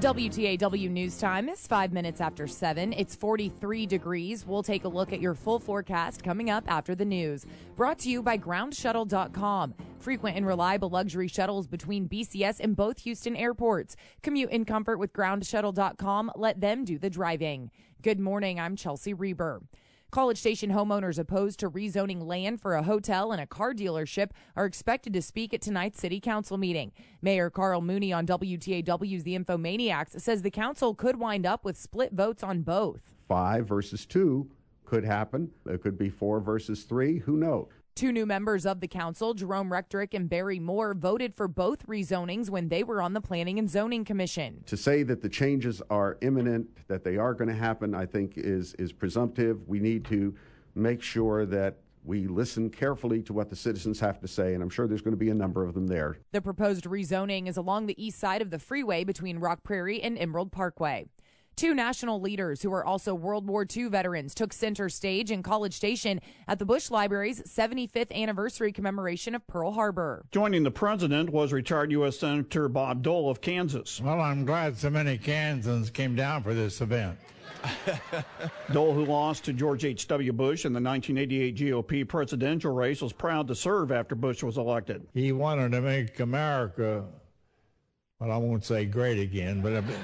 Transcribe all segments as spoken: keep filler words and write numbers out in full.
W T A W News Time is five minutes after seven. It's forty-three degrees. We'll take a look at your full forecast coming up after the news. Brought to you by ground shuttle dot com. Frequent and reliable luxury shuttles between B C S and both Houston airports. Commute in comfort with ground shuttle dot com. Let them do the driving. Good morning. I'm Chelsea Reber. College Station homeowners opposed to rezoning land for a hotel and a car dealership are expected to speak at tonight's city council meeting. Mayor Carl Mooney on W T A W's The Infomaniacs says the council could wind up with split votes on both. Five versus two could happen. It could be four versus three. Who knows? Two new members of the council, Jerome Rectrick and Barry Moore, voted for both rezonings when they were on the Planning and Zoning Commission. To say that the changes are imminent, that they are going to happen, I think is, is presumptive. We need to make sure that we listen carefully to what the citizens have to say, and I'm sure there's going to be a number of them there. The proposed rezoning is along the east side of the freeway between Rock Prairie and Emerald Parkway. Two national leaders who are also World War Two veterans took center stage in College Station at the Bush Library's seventy-fifth anniversary commemoration of Pearl Harbor. Joining the president was retired U S Senator Bob Dole of Kansas. Well, I'm glad so many Kansans came down for this event. Dole, who lost to George H W. Bush in the nineteen eighty-eight G O P presidential race, was proud to serve after Bush was elected. He wanted to make America, well, I won't say great again, but a bit.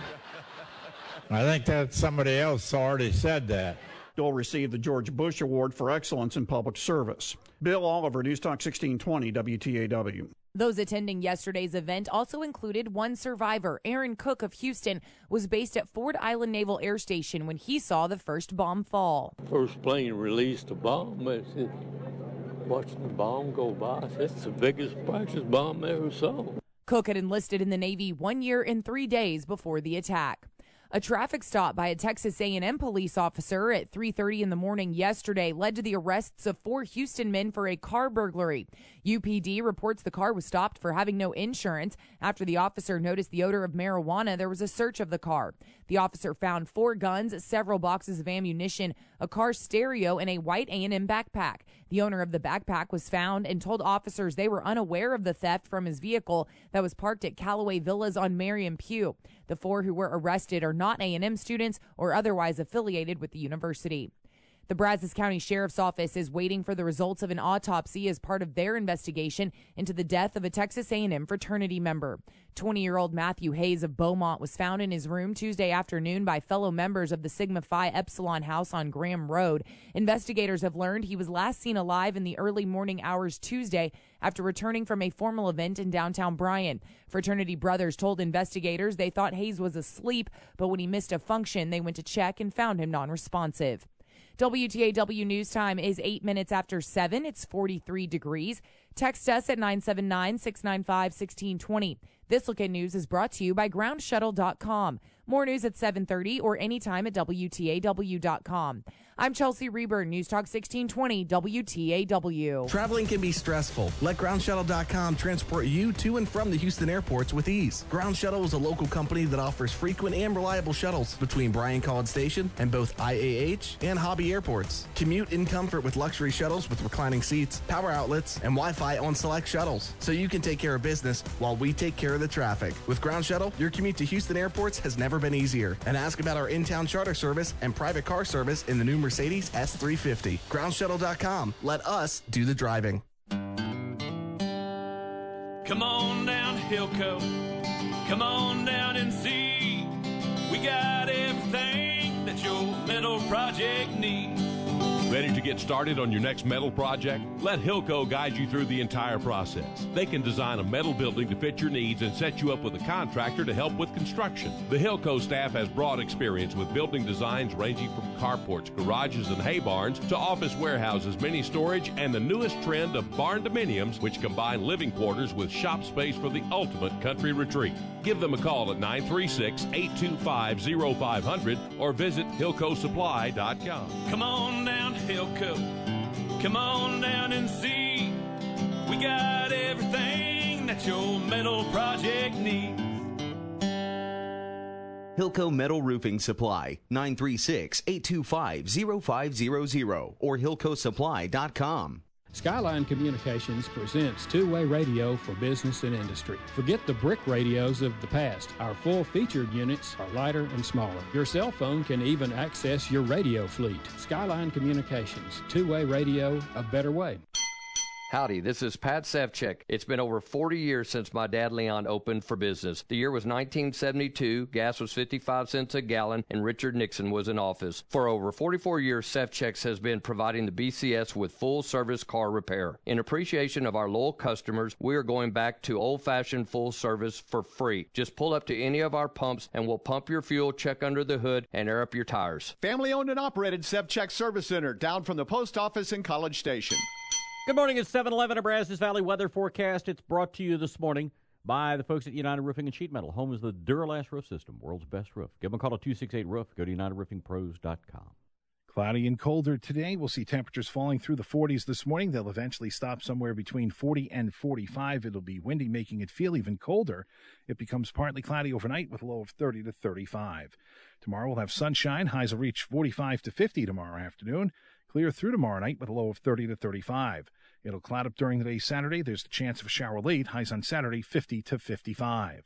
I think that somebody else already said that. Dole received the George Bush Award for Excellence in Public Service. Bill Oliver, News Talk sixteen twenty W T A W. Those attending yesterday's event also included one survivor. Aaron Cook of Houston was based at Ford Island Naval Air Station when he saw the first bomb fall. First plane released a bomb. Watching the bomb go by, it's the biggest practice bomb I ever saw. Cook had enlisted in the Navy one year and three days before the attack. A traffic stop by a Texas A and M police officer at three thirty in the morning yesterday led to the arrests of four Houston men for a car burglary. U P D reports the car was stopped for having no insurance. After the officer noticed the odor of marijuana, there was a search of the car. The officer found four guns, several boxes of ammunition, a car stereo, and a white A and M backpack. The owner of the backpack was found and told officers they were unaware of the theft from his vehicle that was parked at Callaway Villas on Marion Pugh. The four who were arrested are not A and M students or otherwise affiliated with the university. The Brazos County Sheriff's Office is waiting for the results of an autopsy as part of their investigation into the death of a Texas A and M fraternity member. twenty-year-old Matthew Hayes of Beaumont was found in his room Tuesday afternoon by fellow members of the Sigma Phi Epsilon house on Graham Road. Investigators have learned he was last seen alive in the early morning hours Tuesday after returning from a formal event in downtown Bryan. Fraternity brothers told investigators they thought Hayes was asleep, but when he missed a function, they went to check and found him non-responsive. W T A W News Time is eight minutes after seven. It's forty-three degrees. Text us at nine seven nine, six nine five, one six two zero. This Look at News is brought to you by ground shuttle dot com. More news at seven thirty or anytime at W T A W dot com. I'm Chelsea Reber, News Talk sixteen twenty W T A W. Traveling can be stressful. Let ground shuttle dot com transport you to and from the Houston airports with ease. Ground Shuttle is a local company that offers frequent and reliable shuttles between Bryan College Station and both I A H and Hobby airports. Commute in comfort with luxury shuttles with reclining seats, power outlets, and Wi-Fi on select shuttles, so you can take care of business while we take care of the traffic. With Ground Shuttle, your commute to Houston airports has never been easier. And ask about our in-town charter service and private car service in the new Mercedes S three fifty. ground shuttle dot com. Let us do the driving. Come on down to Hilco. Come on down and see. We got everything that your metal project needs. Ready to get started on your next metal project? Let Hilco guide you through the entire process. They can design a metal building to fit your needs and set you up with a contractor to help with construction. The Hilco staff has broad experience with building designs ranging from carports, garages, and hay barns to office warehouses, mini storage, and the newest trend of barn dominiums, which combine living quarters with shop space for the ultimate country retreat. Give them a call at nine three six, eight two five, zero five zero zero or visit hilco supply dot com. Come on down to Hilco. Come on down and see. We got everything that your metal project needs. Hilco Metal Roofing Supply, nine three six, eight two five, zero five zero zero or hilco supply dot com. Skyline Communications presents two-way radio for business and industry. Forget the brick radios of the past. Our full-featured units are lighter and smaller. Your cell phone can even access your radio fleet. Skyline Communications, two-way radio, a better way. Howdy, this is Pat Sevchek. It's been over forty years since my dad Leon opened for business. The year was nineteen seventy-two, gas was fifty-five cents a gallon, and Richard Nixon was in office. For over forty-four years, Sevchek's has been providing the B C S with full-service car repair. In appreciation of our loyal customers, we are going back to old-fashioned full service for free. Just pull up to any of our pumps, and we'll pump your fuel, check under the hood, and air up your tires. Family-owned and operated Sevchek Service Center, down from the post office in College Station. Good morning. It's seven eleven, a Brazos Valley weather forecast. It's brought to you this morning by the folks at United Roofing and Sheet Metal. Home is the Duralast Roof System, world's best roof. Give them a call at two six eight roof. Go to united roofing pros dot com. Cloudy and colder today. We'll see temperatures falling through the forties this morning. They'll eventually stop somewhere between forty and forty-five. It'll be windy, making it feel even colder. It becomes partly cloudy overnight with a low of thirty to thirty-five. Tomorrow we'll have sunshine. Highs will reach forty-five to fifty tomorrow afternoon. Clear through tomorrow night with a low of thirty to thirty-five. It'll cloud up during the day Saturday. There's the chance of a shower late. Highs on Saturday, fifty to fifty-five.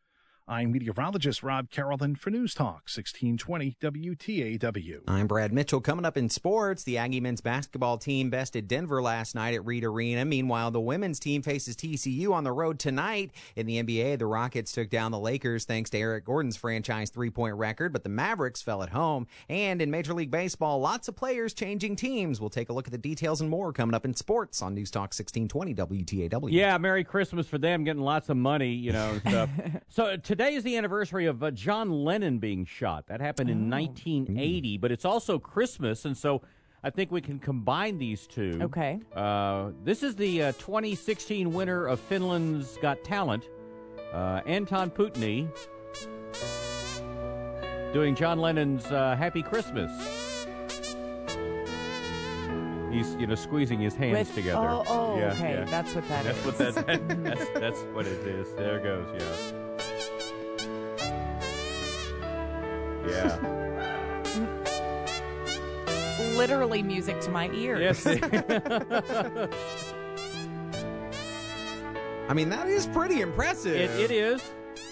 I'm meteorologist Rob Carrollton for News Talk, sixteen twenty W T A W. I'm Brad Mitchell. Coming up in sports, the Aggie men's basketball team bested Denver last night at Reed Arena. Meanwhile, the women's team faces T C U on the road tonight. In the N B A, the Rockets took down the Lakers thanks to Eric Gordon's franchise three-point record, but the Mavericks fell at home. And in Major League Baseball, lots of players changing teams. We'll take a look at the details and more coming up in sports on News Talk sixteen twenty W T A W. Yeah, Merry Christmas for them, getting lots of money, you know, and stuff. So today is the anniversary of uh, John Lennon being shot. That happened in oh. nineteen eighty, but it's also Christmas, and so I think we can combine these two. Okay. Uh, this is the uh, twenty sixteen winner of Finland's Got Talent, uh, Anton Putni, doing John Lennon's uh, Happy Christmas. He's, you know, squeezing his hands With, together. Oh, oh yeah, okay. Yeah. That's what that that's is. What that, that, that's, that's what it is. There it goes, yeah. Yeah. Literally music to my ears. Yes. I mean, that is pretty impressive. It, it is.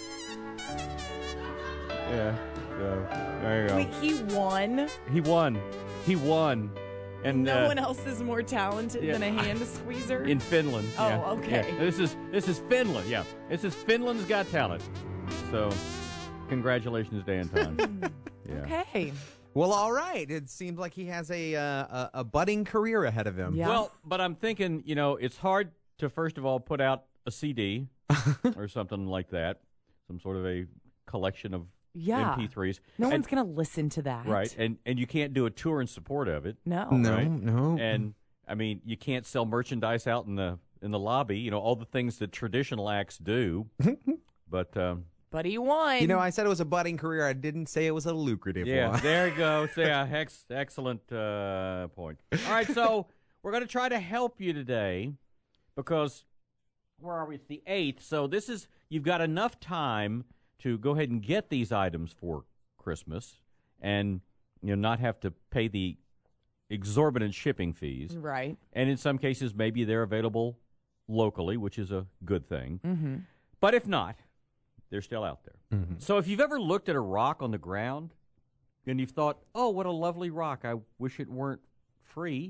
Yeah. So, there you go. Wait, he won? He won. He won. And no uh, one else is more talented yeah. than a hand squeezer? In Finland. Oh, yeah. okay. Yeah. This is this is Finland, yeah. This is Finland's Got Talent. So, congratulations, Anton. Yeah. Okay. Well, all right. It seems like he has a uh, a, a budding career ahead of him. Yeah. Well, but I'm thinking, you know, it's hard to, first of all, put out a C D or something like that, some sort of a collection of yeah. M P threes. No and, one's going to listen to that. Right. And and you can't do a tour in support of it. No. No, right? no. And, I mean, you can't sell merchandise out in the in the lobby, you know, all the things that traditional acts do. But... Um, But he won. You know, I said it was a budding career. I didn't say it was a lucrative yeah, one. There you go. So, yeah, ex- excellent uh, point. All right, so we're going to try to help you today because, where are we? It's the eighth. So this is, you've got enough time to go ahead and get these items for Christmas and, you know, not have to pay the exorbitant shipping fees. Right. And in some cases, maybe they're available locally, which is a good thing. Mm-hmm. But if not, they're still out there. Mm-hmm. So if you've ever looked at a rock on the ground and you've thought, oh, what a lovely rock, I wish it weren't free,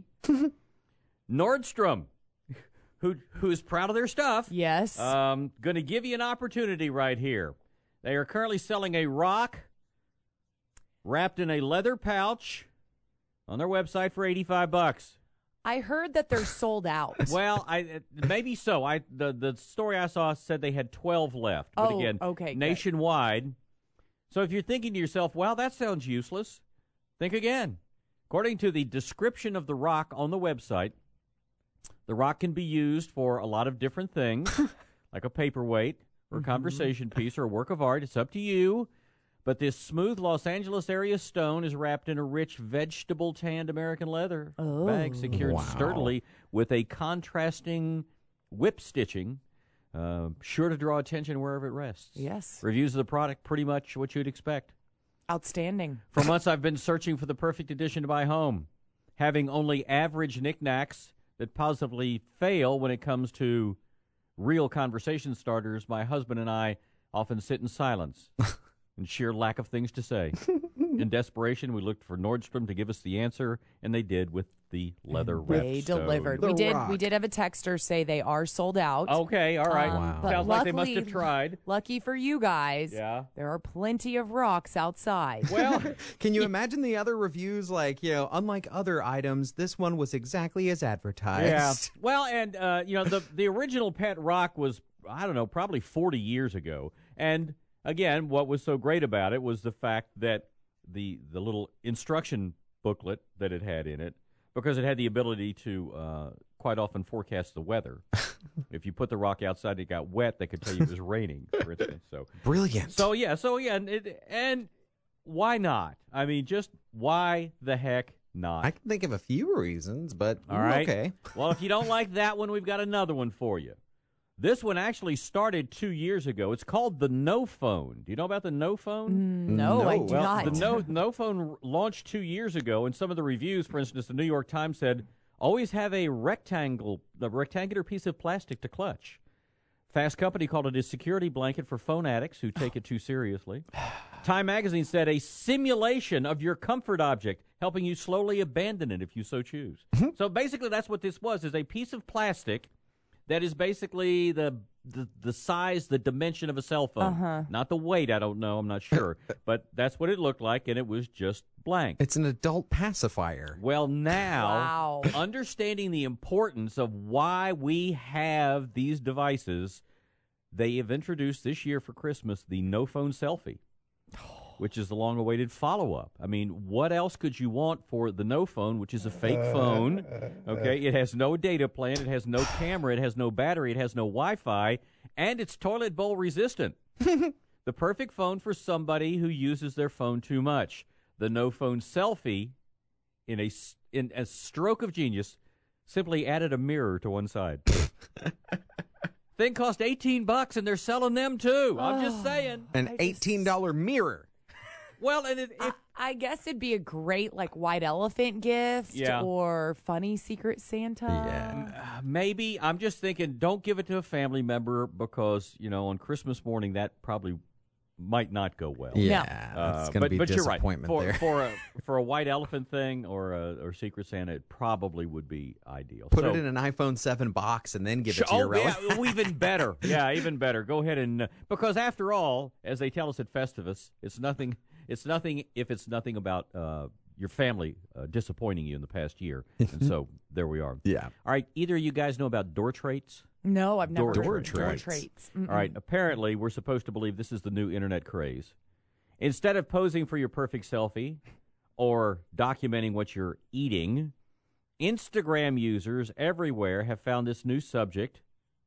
Nordstrom, who who is proud of their stuff, yes, um, going to give you an opportunity right here. They are currently selling a rock wrapped in a leather pouch on their website for eighty-five bucks. I heard that they're sold out. Well, I maybe so. I the the story I saw said they had twelve left. But oh, again, okay, nationwide. Good. So if you're thinking to yourself, "Well, that sounds useless," think again. According to the description of the rock on the website, the rock can be used for a lot of different things, like a paperweight or a mm-hmm. conversation piece or a work of art. It's up to you. But this smooth Los Angeles area stone is wrapped in a rich vegetable tanned American leather oh, bag secured wow. sturdily with a contrasting whip stitching, uh, sure to draw attention wherever it rests. Yes. Reviews of the product, pretty much what you'd expect. Outstanding. For months I've been searching for the perfect addition to my home. Having only average knickknacks, that positively fail when it comes to real conversation starters, my husband and I often sit in silence and sheer lack of things to say. In desperation, we looked for Nordstrom to give us the answer, and they did with the leather wrap They stove. delivered. We did. We did have a texter say they are sold out. Okay, all right. Um, Wow. but Sounds like they must luckily- have tried. Lucky for you guys, Yeah. there are plenty of rocks outside. Well, can you imagine the other reviews? Like, you know, unlike other items, this one was exactly as advertised. Yeah. Well, and, uh, you know, the, the original Pet Rock was, I don't know, probably forty years ago. And, again, what was so great about it was the fact that the the little instruction booklet that it had in it, because it had the ability to uh, quite often forecast the weather. If you put the rock outside and it got wet, they could tell you it was raining, for instance. So Brilliant. So, yeah, so, yeah, and, it, and why not? I mean, just why the heck not? I can think of a few reasons, but All right. okay. Well, if you don't like that one, we've got another one for you. This one actually started two years ago. It's called the No Phone. Do you know about the No Phone? no, I do well, not. The No No Phone r- launched two years ago, and some of the reviews, for instance, the New York Times said, always have a rectangle, a rectangular piece of plastic to clutch. Fast Company called it a security blanket for phone addicts who take it too seriously. Time Magazine said a simulation of your comfort object, helping you slowly abandon it if you so choose. So basically that's what this was, is a piece of plastic that is basically the, the the size, the dimension of a cell phone. Uh-huh. Not the weight, I don't know, I'm not sure. But that's what it looked like, and it was just blank. It's an adult pacifier. Well, now, Wow. understanding the importance of why we have these devices, they have introduced this year for Christmas the No Phone Selfie, which is the long-awaited follow-up. I mean, what else could you want for the No Phone, which is a fake phone? Okay, it has no data plan, it has no camera, it has no battery, it has no Wi-Fi, and it's toilet bowl resistant. The perfect phone for somebody who uses their phone too much. The No Phone Selfie, in a s- in a stroke of genius, simply added a mirror to one side. Thing cost eighteen bucks, and they're selling them too. I'm just saying. An eighteen dollar mirror. Well, and it, I, I guess it'd be a great like white elephant gift Yeah. or funny Secret Santa. Uh, maybe. I'm just thinking, don't give it to a family member because, you know, on Christmas morning, that probably might not go well. Yeah, Uh, that's going to but, be but you're right. disappointment For, there. for, a, for a white elephant thing or a or Secret Santa, it probably would be ideal. Put So- it in an iPhone seven box and then give it to oh, your relative. yeah, oh, even better. Yeah, even better. Go ahead and uh, because after all, as they tell us at Festivus, it's nothing. It's nothing if it's nothing about uh, your family uh, disappointing you in the past year. And so there we are. Yeah. All right. Either of you guys know about door traits? No, I've never Door heard of traits. door traits. Mm-mm. All right. Apparently, we're supposed to believe this is the new internet craze. Instead of posing for your perfect selfie or documenting what you're eating, Instagram users everywhere have found this new subject: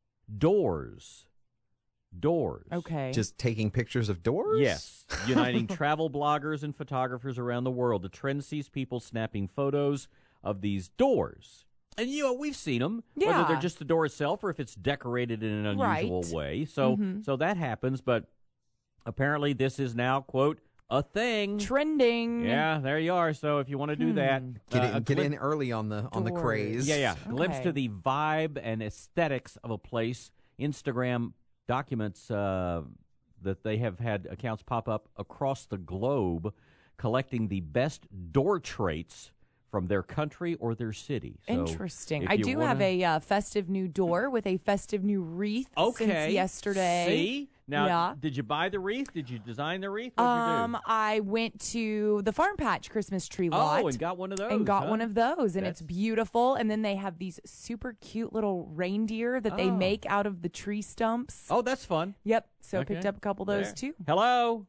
doors. Doors. Okay. Just taking pictures of doors? Yes. Uniting travel bloggers and photographers around the world. The trend sees people snapping photos of these doors. And, you know, we've seen them, whether Yeah. they're just the door itself or if it's decorated in an unusual Right. way. So, Mhm. so that happens, but apparently this is now, quote, a thing. Trending. Yeah, there you are. So if you want to do Hmm. that, Get, uh, in, a get glim- in early on the on the Doors. craze. Yeah, yeah. Glimpse Okay. to the vibe and aesthetics of a place. Instagram documents uh, that they have had accounts pop up across the globe collecting the best door traits from their country or their city. So Interesting. if I you do wanna- have a uh, festive new door with a festive new wreath Okay. since yesterday. See? Now, Yeah. did you buy the wreath? Did you design the wreath? What did Um, you do? I went to the Farm Patch Christmas tree lot. Oh, and got one of those. and got huh? one of those, and That's- it's beautiful. And then they have these super cute little reindeer that they Oh. make out of the tree stumps. Oh, that's fun. Yep. So I picked Okay. up a couple of those There. too. Hello?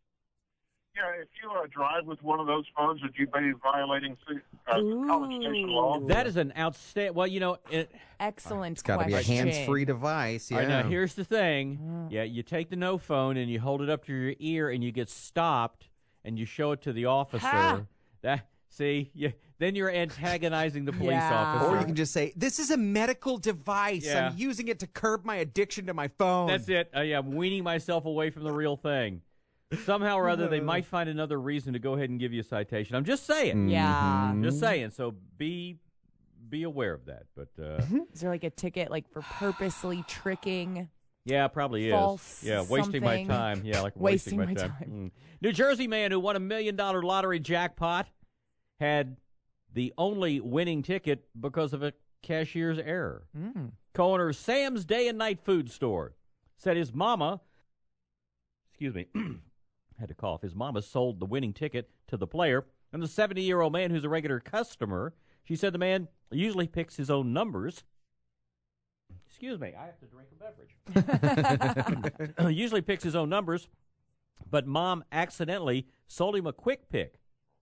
Yeah, if you uh, drive with one of those phones, would you be violating uh, College Station law? That is an outstanding. Well, you know, it, Excellent It's got to be a question. hands-free device. All right, Yeah. now here's the thing. Yeah, you take the no phone and you hold it up to your ear and you get stopped and you show it to the officer. Ha! That see, you, then you're antagonizing the police Yeah. officer. Or you can just say, "This is a medical device. Yeah. I'm using it to curb my addiction to my phone." That's it. Uh, yeah, I'm weaning myself away from the real thing. Somehow or other, they might find another reason to go ahead and give you a citation. I'm just saying. Yeah. Just saying. So be be aware of that. But uh, Is there like a ticket like for purposely tricking? yeah, probably False is. Yeah, wasting my something. time. Yeah, like Wasting wasting, my my time. time. Mm. New Jersey man who won a million dollar lottery jackpot had the only winning ticket because of a cashier's error. Mm. Co-owner Sam's Day and Night Food Store said his mama, excuse me, had to cough, his mama sold the winning ticket to the player, and the seventy-year-old man who's a regular customer, she said the man usually picks his own numbers. Excuse me, I have to drink a beverage. Usually picks his own numbers, but mom accidentally sold him a quick pick.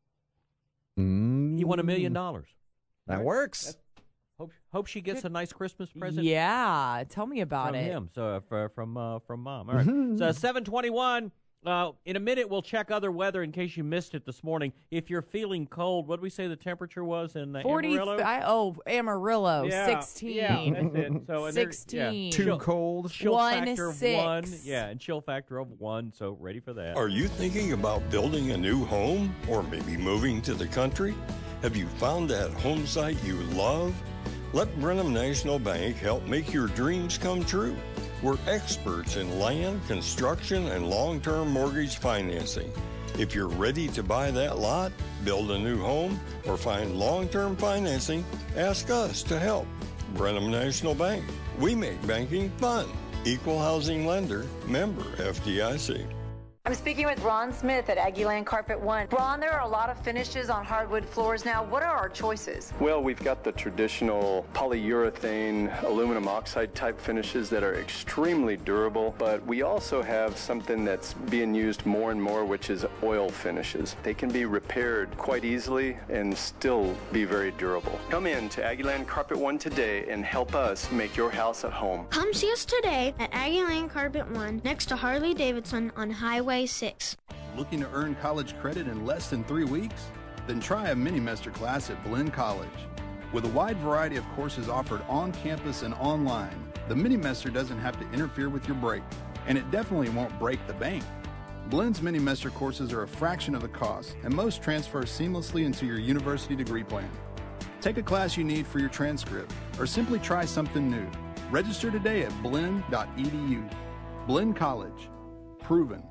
Mm. He won a million dollars. That works. That's, hope hope she gets a nice Christmas present. Yeah, tell me about from it. him. So uh, for, from uh, from mom. All right. So seven twenty-one. Uh, in a minute, we'll check other weather in case you missed it this morning. If you're feeling cold, what did we say the temperature was in uh, forty. Amarillo? I, oh, Amarillo, Yeah, sixteen. Yeah, that's it. So and there- sixteen. Yeah. Too Chill- cold. Chill One factor of six. one. Yeah, and chill factor of one. So ready for that. Are you thinking about building a new home or maybe moving to the country? Have you found that home site you love? Let Brenham National Bank help make your dreams come true. We're experts in land, construction, and long-term mortgage financing. If you're ready to buy that lot, build a new home, or find long-term financing, ask us to help. Brenham National Bank. We make banking fun. Equal housing lender, member F D I C. I'm speaking with Ron Smith at Aggieland Carpet One. Ron, there are a lot of finishes on hardwood floors now. What are our choices? Well, we've got the traditional polyurethane, aluminum oxide type finishes that are extremely durable, but we also have something that's being used more and more, which is oil finishes. They can be repaired quite easily and still be very durable. Come in to Aggieland Carpet One today and help us make your house a home. Come see us today at Aggieland Carpet One, next to Harley Davidson on Highway six. Looking to earn college credit in less than three weeks? Then try a mini-mester class at Blinn College. With a wide variety of courses offered on campus and online, the mini-mester doesn't have to interfere with your break, and it definitely won't break the bank. Blinn's mini-mester courses are a fraction of the cost, and most transfer seamlessly into your university degree plan. Take a class you need for your transcript, or simply try something new. Register today at blinn dot e d u. Blinn College. Proven.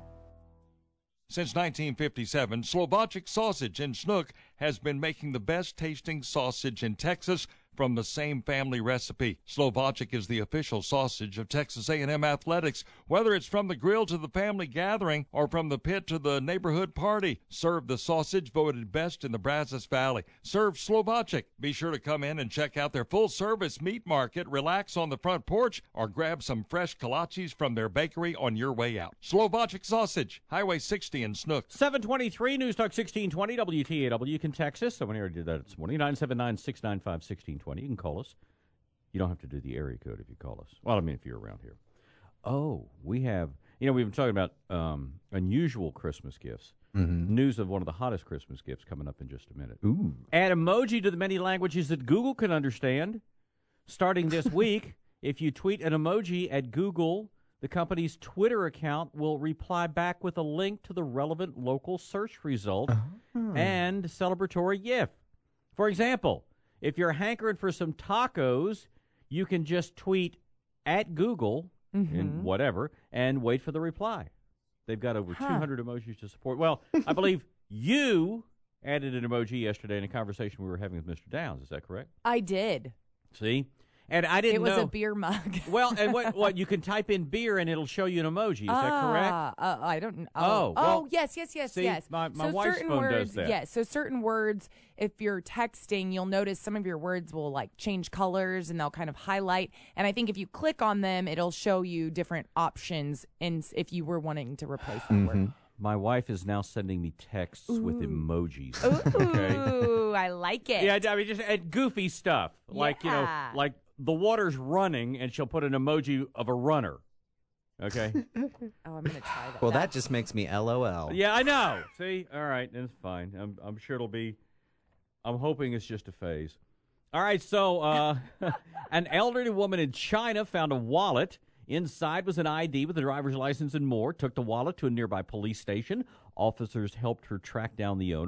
Since nineteen fifty-seven, Slovacek Sausage in Snook has been making the best tasting sausage in Texas from the same family recipe. Slovacek is the official sausage of Texas A and M Athletics. Whether it's from the grill to the family gathering or from the pit to the neighborhood party, serve the sausage voted best in the Brazos Valley. Serve Slovacek. Be sure to come in and check out their full-service meat market, relax on the front porch, or grab some fresh kolaches from their bakery on your way out. Slovacek Sausage, Highway sixty in Snook. seven twenty-three, News Talk sixteen twenty, W T A W, can text us. Someone here did that this morning, nine seven nine, six nine five, one six two zero. You can call us. You don't have to do the area code if you call us. Well, I mean, if you're around here. Oh, we have, you know, we've been talking about um, unusual Christmas gifts. Mm-hmm. News of one of the hottest Christmas gifts coming up in just a minute. Ooh. Add emoji to the many languages that Google can understand. Starting this week, if you tweet an emoji at Google, the company's Twitter account will reply back with a link to the relevant local search result uh-huh. and celebratory GIF. For example, if you're hankering for some tacos, you can just tweet at Google mm-hmm. and whatever and wait for the reply. They've got over huh. two hundred emojis to support. Well, I believe you added an emoji yesterday in a conversation we were having with Mister Downs. Is that correct? I did. See? And I didn't know. It was know. a beer mug. Well, and what, what, you can type in beer and it'll show you an emoji. Is ah, that correct? Uh, I don't know. Oh, oh, well, oh, yes, yes, yes, see, yes. My, my so wife's certain phone words, does that. Yes, so certain words, if you're texting, you'll notice some of your words will like change colors and they'll kind of highlight. And I think if you click on them, it'll show you different options in, if you were wanting to replace that mm-hmm. word. My wife is now sending me texts Ooh. with emojis. Ooh, okay? I like it. Yeah, I mean, just and goofy stuff. Like, yeah. you know, like the water's running, and she'll put an emoji of a runner. Okay? Oh, I'm going to try that. Well, that just makes me L O L. Yeah, I know. See? All right, that's fine. I'm, I'm sure it'll be, I'm hoping it's just a phase. All right, so uh, an elderly woman in China found a wallet. Inside was an I D with a driver's license and more. Took the wallet to a nearby police station. Officers helped her track down the owner.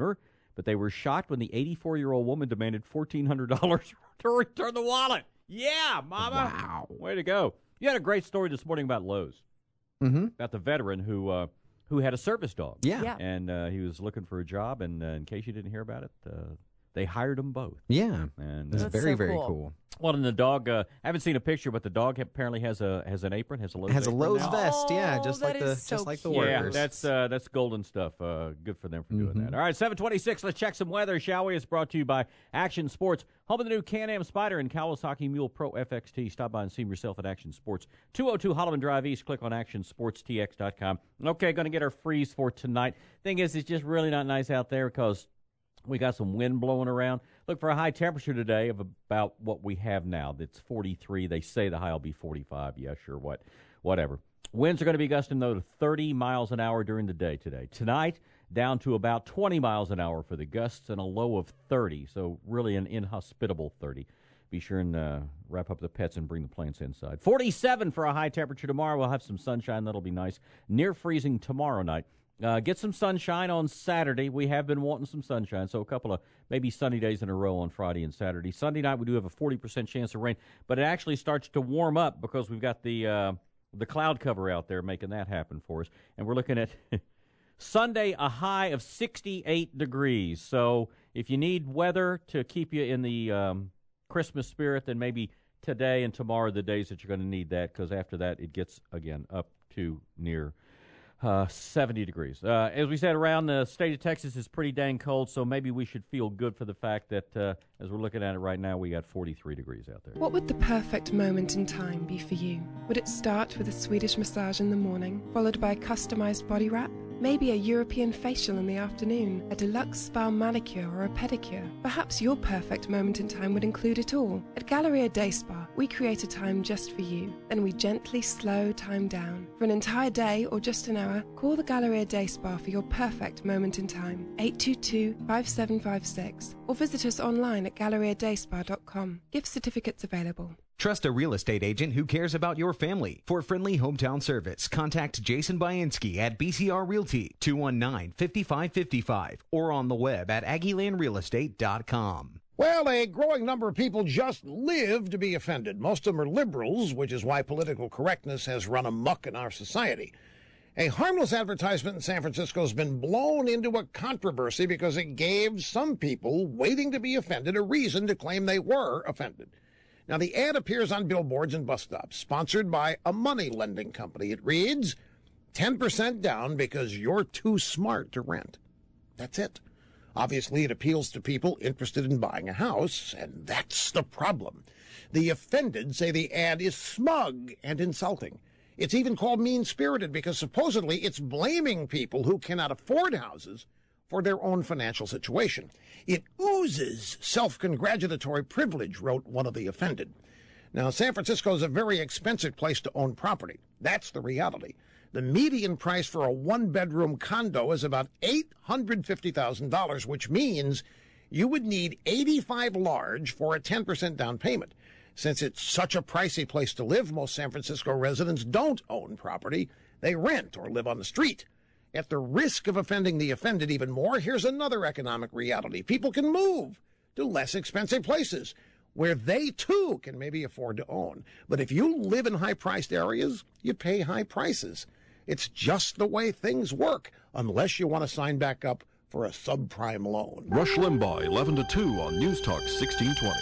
but they were shocked when the eighty-four-year-old woman demanded fourteen hundred dollars to return the wallet. Yeah, Mama. Wow. Way to go. You had a great story this morning about Lowe's, mm-hmm. about the veteran who uh, who had a service dog. Yeah. yeah. And uh, he was looking for a job, and uh, in case you didn't hear about it, uh, they hired them both. Yeah. And it's uh, very, so very cool. cool. Well, and the dog, uh, I haven't seen a picture, but the dog apparently has a has an apron, has a Lowe's Has a apron Lowe's now. vest, yeah, Oh, just that like the is so just like the cute. Yeah, workers. that's uh, that's golden stuff. Uh, good for them for doing Mm-hmm. that. All right, seven twenty-six. Let's check some weather, shall we? It's brought to you by Action Sports, home of the new Can-Am Spyder and Kawasaki Mule Pro F X T. Stop by and see them yourself at Action Sports, two oh two Holloman Drive East. Click on action sports t x dot com. Okay, going to get our freeze for tonight. Thing is, it's just really not nice out there because we got some wind blowing around. Look for a high temperature today of about what we have now. That's forty-three. They say the high will be forty-five. Yeah, sure, what, whatever. Winds are going to be gusting, though, to thirty miles an hour during the day today. Tonight, down to about twenty miles an hour for the gusts and a low of thirty, so really an inhospitable thirty. Be sure and uh, wrap up the pets and bring the plants inside. forty-seven for a high temperature tomorrow. We'll have some sunshine. That'll be nice. Near freezing tomorrow night. Uh, get some sunshine on Saturday. We have been wanting some sunshine, so a couple of maybe sunny days in a row on Friday and Saturday. Sunday night we do have a forty percent chance of rain, but it actually starts to warm up because we've got the uh, the cloud cover out there making that happen for us. And we're looking at Sunday, a high of sixty-eight degrees. So if you need weather to keep you in the um, Christmas spirit, then maybe today and tomorrow are the days that you're going to need that, because after that it gets, again, up to near Uh, seventy degrees. Uh, as we said, around the state of Texas is pretty dang cold, so maybe we should feel good for the fact that, uh, as we're looking at it right now, we got forty-three degrees out there. What would the perfect moment in time be for you? Would it start with a Swedish massage in the morning, followed by a customized body wrap? Maybe a European facial in the afternoon, a deluxe spa manicure or a pedicure. Perhaps your perfect moment in time would include it all. At Galleria Day Spa, we create a time just for you. Then we gently slow time down. For an entire day or just an hour, call the Galleria Day Spa for your perfect moment in time. eight two two, five seven five six or visit us online at galleria day spa dot com. Gift certificates available. Trust a real estate agent who cares about your family. For friendly hometown service, contact Jason Bainski at B C R Realty, two one nine, five five five five, or on the web at aggie land real estate dot com. Well, a growing number of people just live to be offended. Most of them are liberals, which is why political correctness has run amok in our society. A harmless advertisement in San Francisco has been blown into a controversy because it gave some people waiting to be offended a reason to claim they were offended. Now, the ad appears on billboards and bus stops, sponsored by a money lending company. It reads, ten percent down because you're too smart to rent. That's it. Obviously, it appeals to people interested in buying a house, and that's the problem. The offended say the ad is smug and insulting. It's even called mean-spirited because supposedly it's blaming people who cannot afford houses for their own financial situation. It oozes self-congratulatory privilege, wrote one of the offended. Now, San Francisco is a very expensive place to own property. That's the reality. The median price for a one-bedroom condo is about eight hundred fifty thousand dollars, which means you would need eighty-five large for a ten percent down payment. Since it's such a pricey place to live, most San Francisco residents don't own property. They rent or live on the street. At the risk of offending the offended even more, here's another economic reality. People can move to less expensive places where they, too, can maybe afford to own. But if you live in high-priced areas, you pay high prices. It's just the way things work, unless you want to sign back up for a subprime loan. Rush Limbaugh, eleven to two on News Talk sixteen twenty.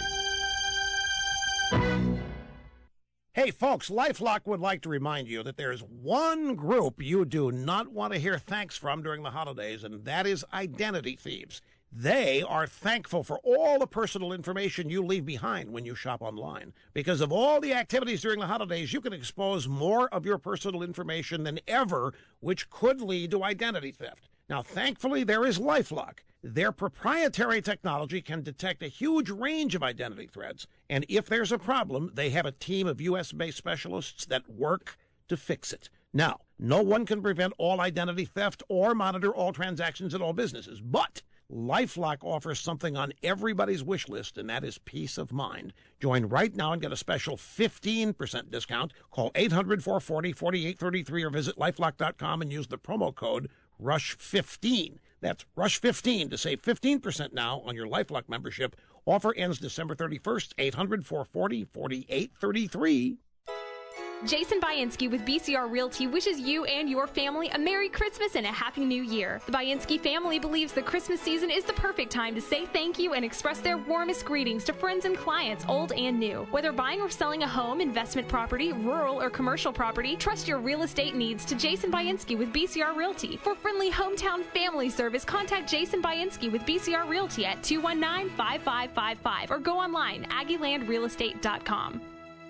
Hey, folks, LifeLock would like to remind you that there's one group you do not want to hear thanks from during the holidays, and that is identity thieves. They are thankful for all the personal information you leave behind when you shop online. Because of all the activities during the holidays, you can expose more of your personal information than ever, which could lead to identity theft. Now, thankfully, there is LifeLock. Their proprietary technology can detect a huge range of identity threats, and if there's a problem, they have a team of U S based specialists that work to fix it. Now, no one can prevent all identity theft or monitor all transactions at all businesses, but LifeLock offers something on everybody's wish list, and that is peace of mind. Join right now and get a special fifteen percent discount. Call eight hundred, four four zero, four eight three three or visit lifelock dot com and use the promo code rush fifteen. That's rush fifteen to save fifteen percent now on your LifeLock membership. Offer ends December thirty-first. eight hundred, four four zero, four eight three three. Jason Bainski with B C R Realty wishes you and your family a Merry Christmas and a Happy New Year. The Bainski family believes the Christmas season is the perfect time to say thank you and express their warmest greetings to friends and clients, old and new. Whether buying or selling a home, investment property, rural or commercial property, trust your real estate needs to Jason Bainski with B C R Realty. For friendly hometown family service, contact Jason Bainski with B C R Realty at two one nine, five five five five or go online, aggie land real estate dot com.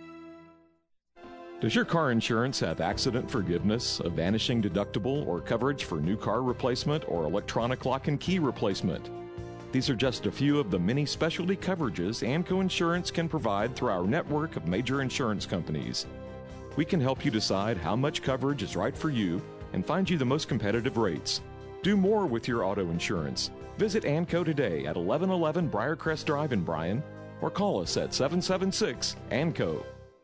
Does your car insurance have accident forgiveness, a vanishing deductible, or coverage for new car replacement or electronic lock and key replacement? These are just a few of the many specialty coverages ANCO Insurance can provide through our network of major insurance companies. We can help you decide how much coverage is right for you and find you the most competitive rates. Do more with your auto insurance. Visit ANCO today at eleven eleven Briarcrest Drive in Bryan or call us at seven seven six ANCO.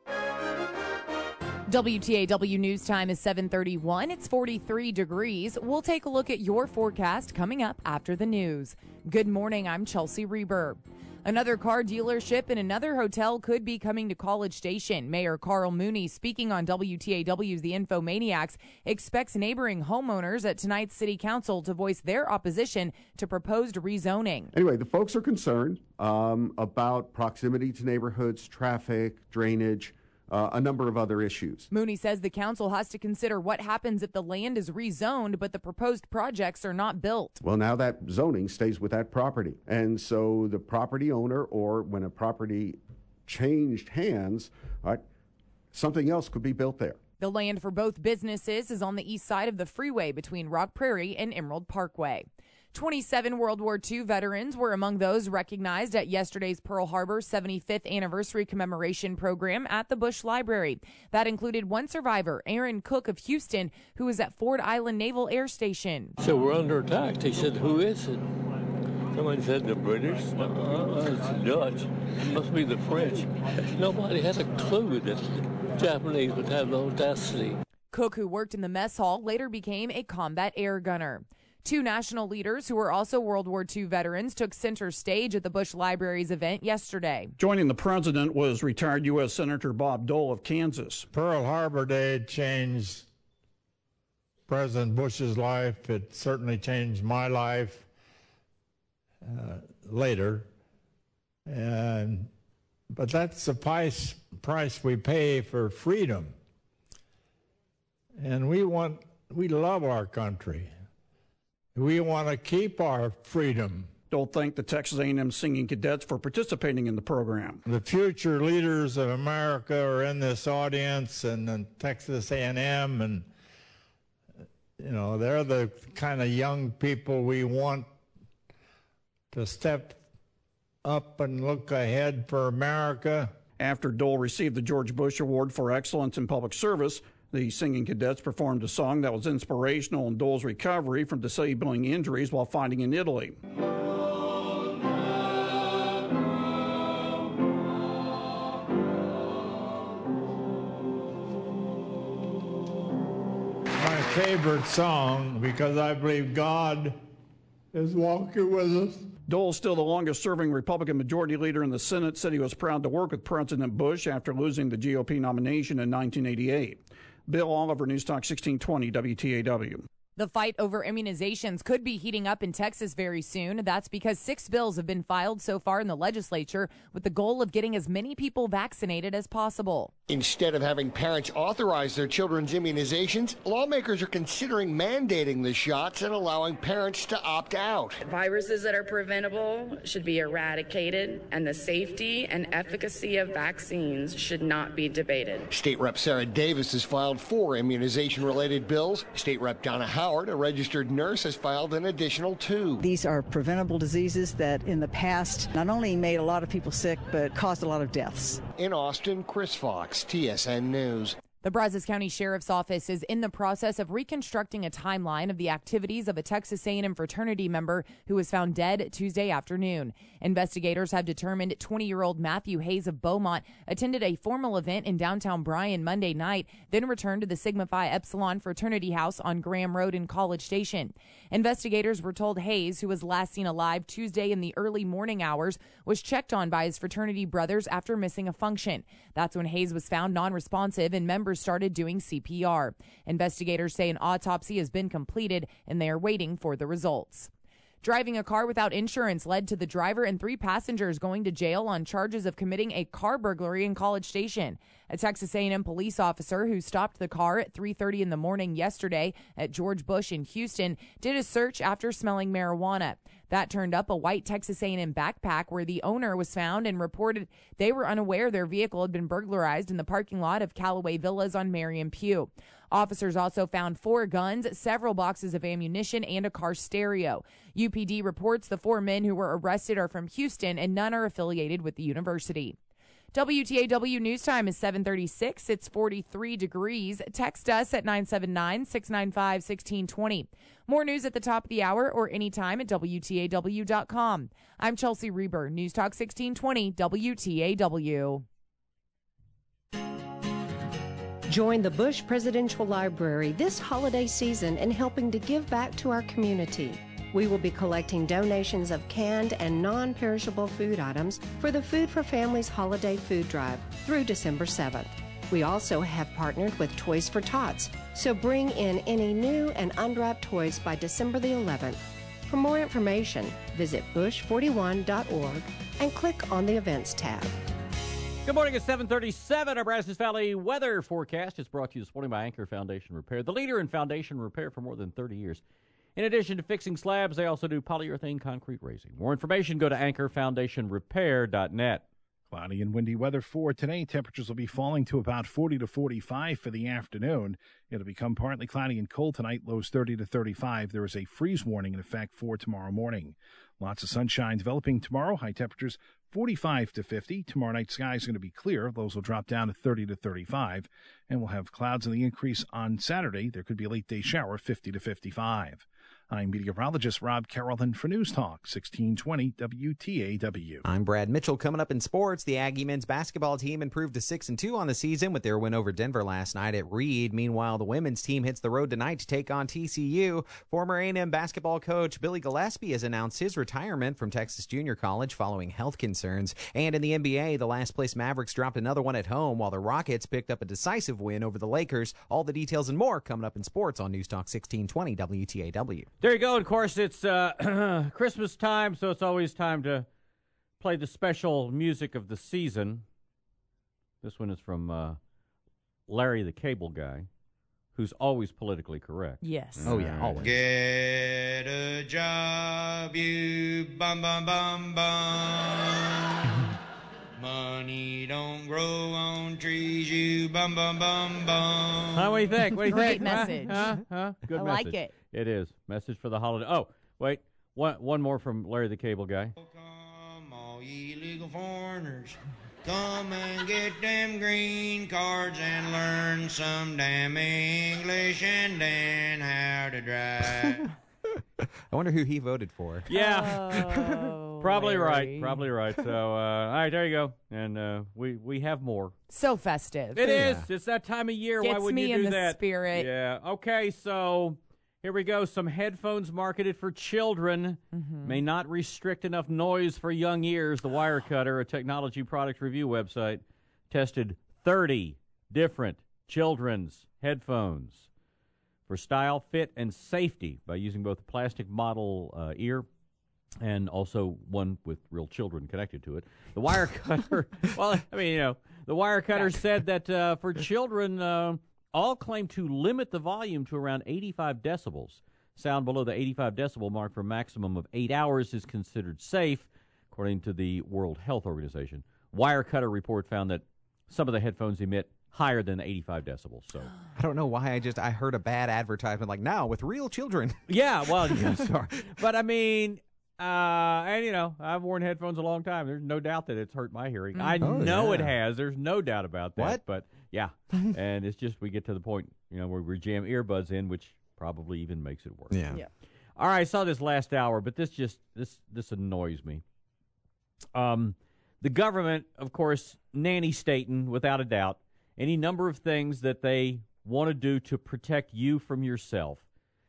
W T A W News Time is seven thirty-one. It's forty-three degrees. We'll take a look at your forecast coming up after the news. Good morning. I'm Chelsea Reber. Another car dealership and another hotel could be coming to College Station. Mayor Carl Mooney, speaking on W T A W's The Infomaniacs, expects neighboring homeowners at tonight's city council to voice their opposition to proposed rezoning. Anyway, the folks are concerned um, about proximity to neighborhoods, traffic, drainage, Uh, a number of other issues. Mooney says the council has to consider what happens if the land is rezoned, but the proposed projects are not built. Well, now that zoning stays with that property. And so the property owner, or when a property changed hands, uh, something else could be built there. The land for both businesses is on the east side of the freeway between Rock Prairie and Emerald Parkway. twenty-seven World War Two veterans were among those recognized at yesterday's Pearl Harbor seventy-fifth anniversary commemoration program at the Bush Library. That included one survivor, Aaron Cook of Houston, who was at Ford Island Naval Air Station. So we're under attack. He said, who is it? Someone said the British. Uh, it's the Dutch. It must be the French. Nobody has a clue that the Japanese would have the audacity. Cook, who worked in the mess hall, later became a combat air gunner. Two national leaders who were also World War Two veterans took center stage at the Bush Library's event yesterday. Joining the president was retired U S Senator Bob Dole of Kansas. Pearl Harbor Day changed President Bush's life. It certainly changed my life uh, later. And, but that's the price, price we pay for freedom. And we want, we love our country. We want to keep our freedom. Dole thanked the Texas A and M Singing Cadets for participating in the program. The future leaders of America are in this audience, and, and Texas A and M, and you know, they're the kind of young people we want to step up and look ahead for America. After Dole received the George Bush Award for Excellence in Public Service, the Singing Cadets performed a song that was inspirational in Dole's recovery from disabling injuries while fighting in Italy. My favorite song, because I believe God is walking with us. Dole, still the longest-serving Republican majority leader in the Senate, said he was proud to work with President Bush after losing the G O P nomination in nineteen eighty-eight. Bill Oliver, News Talk sixteen twenty W T A W. The fight over immunizations could be heating up in Texas very soon. That's because six bills have been filed so far in the legislature with the goal of getting as many people vaccinated as possible. Instead of having parents authorize their children's immunizations, lawmakers are considering mandating the shots and allowing parents to opt out. Viruses that are preventable should be eradicated, and the safety and efficacy of vaccines should not be debated. State Rep Sarah Davis has filed four immunization-related bills. State Rep Donna Howard, a registered nurse, has filed an additional two. These are preventable diseases that in the past not only made a lot of people sick, but caused a lot of deaths. In Austin, Chris Fox, T S N News. The Brazos County Sheriff's Office is in the process of reconstructing a timeline of the activities of a Texas A and M fraternity member who was found dead Tuesday afternoon. Investigators have determined twenty-year-old Matthew Hayes of Beaumont attended a formal event in downtown Bryan Monday night, then returned to the Sigma Phi Epsilon fraternity house on Graham Road in College Station. Investigators were told Hayes, who was last seen alive Tuesday in the early morning hours, was checked on by his fraternity brothers after missing a function. That's when Hayes was found non-responsive and members started doing C P R. Investigators say an autopsy has been completed and they are waiting for the results. Driving a car without insurance led to the driver and three passengers going to jail on charges of committing a car burglary in College Station. A Texas A and M police officer who stopped the car at three thirty in the morning yesterday at George Bush in Houston did a search after smelling marijuana. That turned up a white Texas A and M backpack where the owner was found and reported they were unaware their vehicle had been burglarized in the parking lot of Callaway Villas on Marion Pugh. Officers also found four guns, several boxes of ammunition, and a car stereo. U P D reports the four men who were arrested are from Houston and none are affiliated with the university. W T A W News Time is seven thirty-six. It's forty-three degrees. Text us at nine seven nine, six nine five, one six two zero. More news at the top of the hour or anytime at W T A W dot com. I'm Chelsea Reber, News Talk sixteen twenty W T A W. Join the Bush Presidential Library this holiday season in helping to give back to our community. We will be collecting donations of canned and non-perishable food items for the Food for Families Holiday Food Drive through December seventh. We also have partnered with Toys for Tots, so bring in any new and unwrapped toys by December the eleventh. For more information, visit bush forty-one dot org and click on the Events tab. Good morning at seven thirty-seven. Our Brazos Valley weather forecast is brought to you this morning by Anchor Foundation Repair, the leader in foundation repair for more than thirty years. In addition to fixing slabs, they also do polyurethane concrete raising. More information, go to anchor foundation repair dot net. Cloudy and windy weather for today. Temperatures will be falling to about forty to forty-five for the afternoon. It'll become partly cloudy and cold tonight, lows thirty to thirty-five. There is a freeze warning in effect for tomorrow morning. Lots of sunshine developing tomorrow. High temperatures forty-five to fifty. Tomorrow night sky is going to be clear. Those will drop down to thirty to thirty-five. And we'll have clouds in the increase on Saturday. There could be a late day shower, fifty to fifty-five. I'm meteorologist Rob Carrollton for News Talk sixteen twenty W T A W. I'm Brad Mitchell. Coming up in sports, the Aggie men's basketball team improved to six and two on the season with their win over Denver last night at Reed. Meanwhile, the women's team hits the road tonight to take on T C U. Former A and M basketball coach Billy Gillespie has announced his retirement from Texas Junior College following health concerns. And in the N B A, the last place Mavericks dropped another one at home while the Rockets picked up a decisive win over the Lakers. All the details and more coming up in sports on News Talk sixteen twenty W T A W. There you go. Of course, it's uh, Christmas time, so it's always time to play the special music of the season. This one is from uh, Larry the Cable Guy, who's always politically correct. Yes. Oh, yeah, always. Get a job, you bum, bum, bum, bum. Money don't grow on trees, you bum, bum, bum, bum. Huh, what do you think? What do you Great think? message. Huh? Huh? Huh? Good I message. like it. It is. Message for the holiday. Oh, wait. One, one more from Larry the Cable Guy. Come, all ye legal foreigners, come and get them green cards and learn some damn English and then how to drive. I wonder who he voted for. Yeah. Oh, Probably Larry. right. Probably right. So, uh, all right, there you go. And uh, we, we have more. So festive. It Yeah. is. It's that time of year. Why Gets wouldn't me you do in the that? spirit. Yeah. Okay, so here we go. Some headphones marketed for children Mm-hmm. may not restrict enough noise for young ears. The Wirecutter, a technology product review website, tested thirty different children's headphones for style, fit, and safety by using both a plastic model uh, ear and also one with real children connected to it. The Wirecutter, well, I mean, you know, the Wirecutter said that uh, for children, uh, all claim to limit the volume to around eighty-five decibels. Sound below the eighty-five decibel mark for a maximum of eight hours is considered safe, according to the World Health Organization. Wirecutter report found that some of the headphones emit higher than eighty-five decibels. So I don't know why I just I heard a bad advertisement like now with real children. yeah, well, yeah, sorry, but I mean, uh, and you know, I've worn headphones a long time. There's no doubt that it's hurt my hearing. I Oh, know yeah. it has. There's no doubt about that. What? But Yeah, and it's just we get to the point, you know, where we jam earbuds in, which probably even makes it worse. Yeah. Yeah. All right, I saw this last hour, but this just this this annoys me. Um, the government, of course, nanny stating without a doubt any number of things that they want to do to protect you from yourself,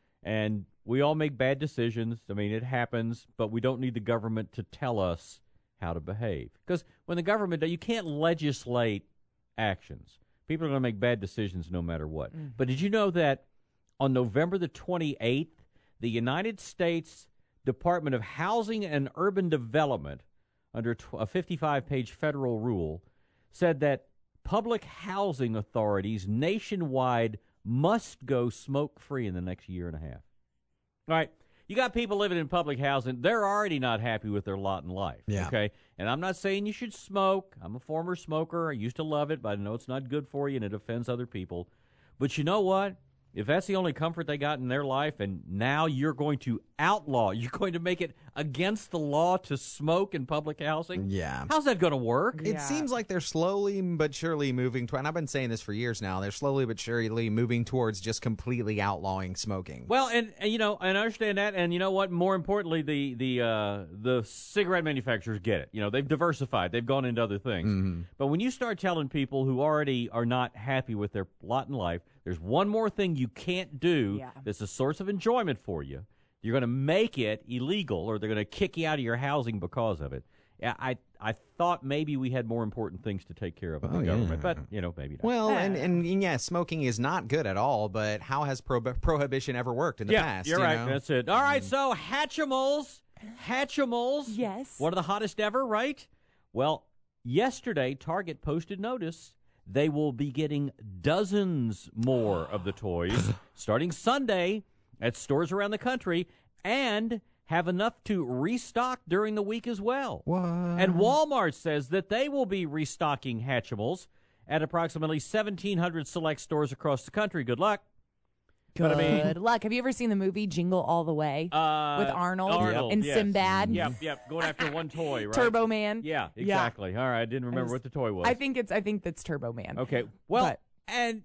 and we all make bad decisions. I mean, it happens, but we don't need the government to tell us how to behave, because when the government, you can't legislate actions. People are going to make bad decisions no matter what. Mm. But did you know that on November the twenty-eighth, the United States Department of Housing and Urban Development, under a fifty-five page federal rule, said that public housing authorities nationwide must go smoke-free in the next year and a half. All right, you got people living in public housing. They're already not happy with their lot in life, yeah. okay? And I'm not saying you should smoke. I'm a former smoker. I used to love it, but I know it's not good for you, and it offends other people. But you know what? If that's the only comfort they got in their life, and now you're going to outlaw, you're going to make it against the law to smoke in public housing? Yeah. How's that going to work? It yeah. seems like they're slowly but surely moving to, and I've been saying this for years now, they're slowly but surely moving towards just completely outlawing smoking. Well, and, and you know, and I understand that, and you know what? More importantly, the the uh, the cigarette manufacturers get it. You know, they've diversified. They've gone into other things. Mm-hmm. But when you start telling people who already are not happy with their lot in life, there's one more thing you can't do yeah. that's a source of enjoyment for you. You're going to make it illegal, or they're going to kick you out of your housing because of it. Yeah, I I thought maybe we had more important things to take care of in oh, the government, yeah. but, you know, maybe not. Well, and, and, and, yeah, smoking is not good at all, but how has pro- prohibition ever worked in the yeah, past? You're you right. know? That's it. All right, so Hatchimals. Hatchimals. Yes. One of the hottest ever, right? Well, yesterday, Target posted notice they will be getting dozens more of the toys starting Sunday at stores around the country, and have enough to restock during the week as well. What? And Walmart says that they will be restocking Hatchimals at approximately seventeen hundred select stores across the country. Good luck. Good But, I mean, luck. Have you ever seen the movie Jingle All the Way uh, with Arnold, Arnold and yes. Sinbad? Yep, yep. Going after one toy, right? Turbo Man. Yeah, exactly. Yeah. All right, I didn't remember I what the toy was. I think it's. I think that's Turbo Man. Okay. Well, But- and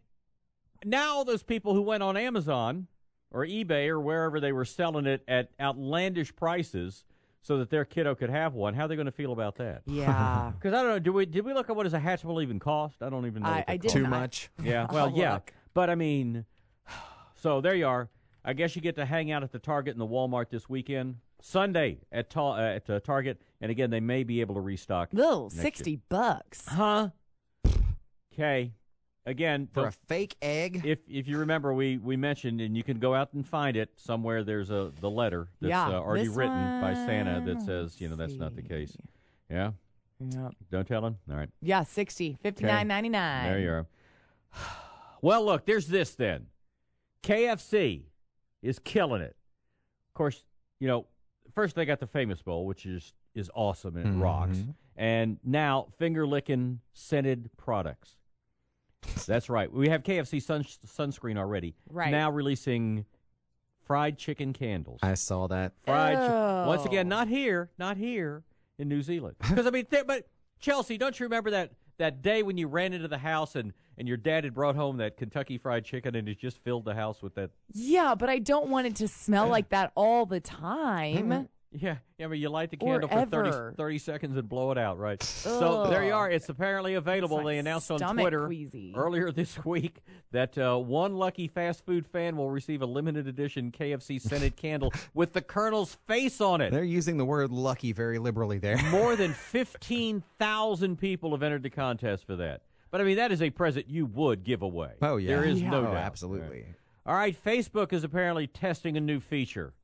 now those people who went on Amazon or eBay or wherever they were selling it at outlandish prices so that their kiddo could have one, how are they going to feel about that? Yeah. Because I don't know. Do we did we look at what does a Hatchimal even cost? I don't even know. I- what they I did cost. Too not. much. Yeah. Well, I'll yeah. look. But I mean, so there you are. I guess you get to hang out at the Target and the Walmart this weekend. Sunday at ta- uh, at uh, Target, and again, they may be able to restock. Little next sixty year. bucks. Huh? Okay. Again, For the- a fake egg? if if you remember, we, we mentioned, and you can go out and find it somewhere. There's a the letter that's Yeah, uh, already this written by Santa that one, says, you know, that's not the let's case. see. Yeah. Yep. Don't tell him. All right. Yeah, sixty, fifty-nine ninety-nine. There you are. Well, look, there's this then. K F C is killing it. Of course, you know, first they got the Famous Bowl, which is is awesome and it Mhm. rocks. And now finger-licking scented products. That's right. We have K F C sun, sunscreen already. Right. Now releasing fried chicken candles. I saw that. Fried chi- Oh. Once again, not here, not here in New Zealand. Because, I mean, th- but Chelsea, don't you remember that, that day when you ran into the house and, and your dad had brought home that Kentucky Fried Chicken and it just filled the house with that? Yeah, but I don't want it to smell like that all the time. Yeah, yeah, I mean, you light the Or candle for thirty, ever. thirty seconds and blow it out, right? So there you are. It's apparently available. Makes my They announced on stomach Twitter queasy. earlier this week that uh, one lucky fast food fan will receive a limited edition K F C scented candle with the Colonel's face on it. They're using the word lucky very liberally there. More than fifteen thousand people have entered the contest for that. But, I mean, that is a present you would give away. Oh, yeah. There is Yeah. no Oh, doubt. absolutely. All right, Facebook is apparently testing a new feature.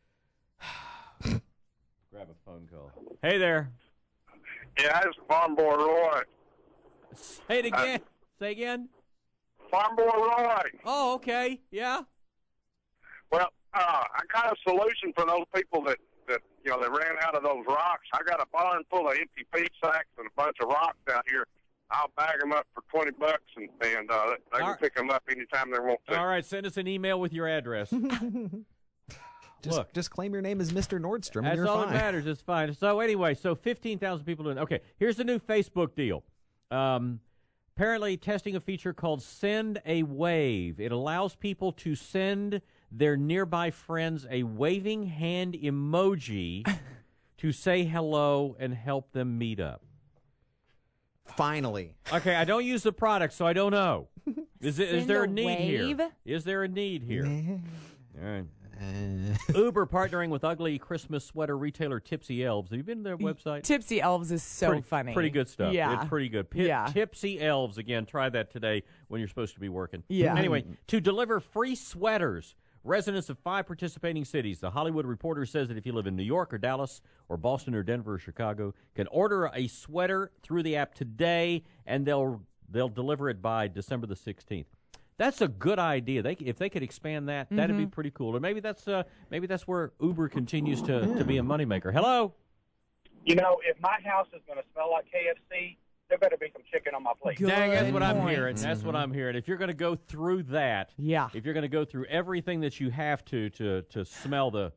Grab a phone call. Hey there. Yeah, it's Farm Boy Roy. Say it again. Uh, Say again. Farm Boy Roy. Oh, okay. Yeah. Well, uh, I got a solution for those people that, that, you know, they ran out of those rocks. I got a barn full of empty feed sacks and a bunch of rocks out here. I'll bag them up for twenty bucks, and, and uh, they can right. pick them up anytime they want to. All right, send us an email with your address. Just, Look. just claim your name as Mister Nordstrom, and That's you're all fine. that matters. It's fine. So anyway, so fifteen thousand people doing. Okay, here's the new Facebook deal. Um, Apparently testing a feature called Send a Wave. It allows people to send their nearby friends a waving hand emoji to say hello and help them meet up. Finally. Okay, I don't use the product, so I don't know. Is, it, is Send there a a need wave? here? Is there a need here? All right. Uber partnering with ugly Christmas sweater retailer Tipsy Elves. Have you been to their website? Tipsy Elves is so pretty, funny. Pretty good stuff. Yeah. It's pretty good. P- yeah. Tipsy Elves, again, try that today when you're supposed to be working. Yeah. Anyway, to deliver free sweaters, residents of five participating cities, the Hollywood Reporter says that if you live in New York or Dallas or Boston or Denver or Chicago, can order a sweater through the app today, and they'll they'll deliver it by December the sixteenth. That's a good idea. They, if they could expand that, that'd Mm-hmm. be pretty cool. Or maybe that's uh, maybe that's where Uber continues to, to be a moneymaker. Hello? You know, if my house is going to smell like K F C, there better be some chicken on my plate. Dang, that's what I'm point. hearing. That's Mm-hmm. what I'm hearing. If you're going to go through that, Yeah. if you're going to go through everything that you have to to, to smell the